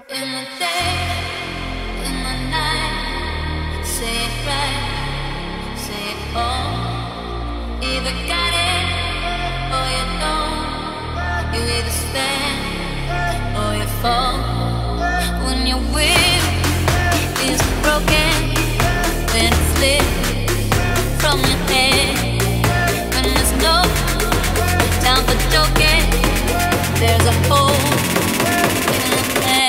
In the day, in the night, say it right, say it all. Either got it or you don't. You either stand or you fall. When your will is broken, then it's lit from your head. When there's no time for joking, there's a hole in the head.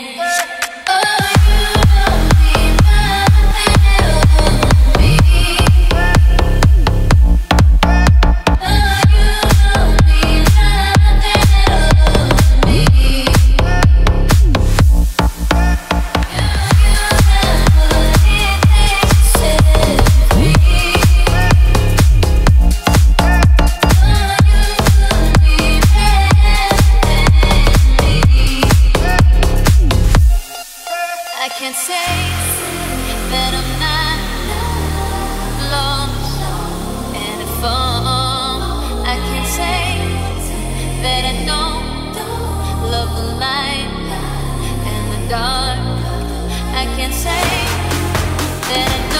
I can't say that I'm not lost and at fault. I can't say that I don't love the light and the dark. I can't say that I don't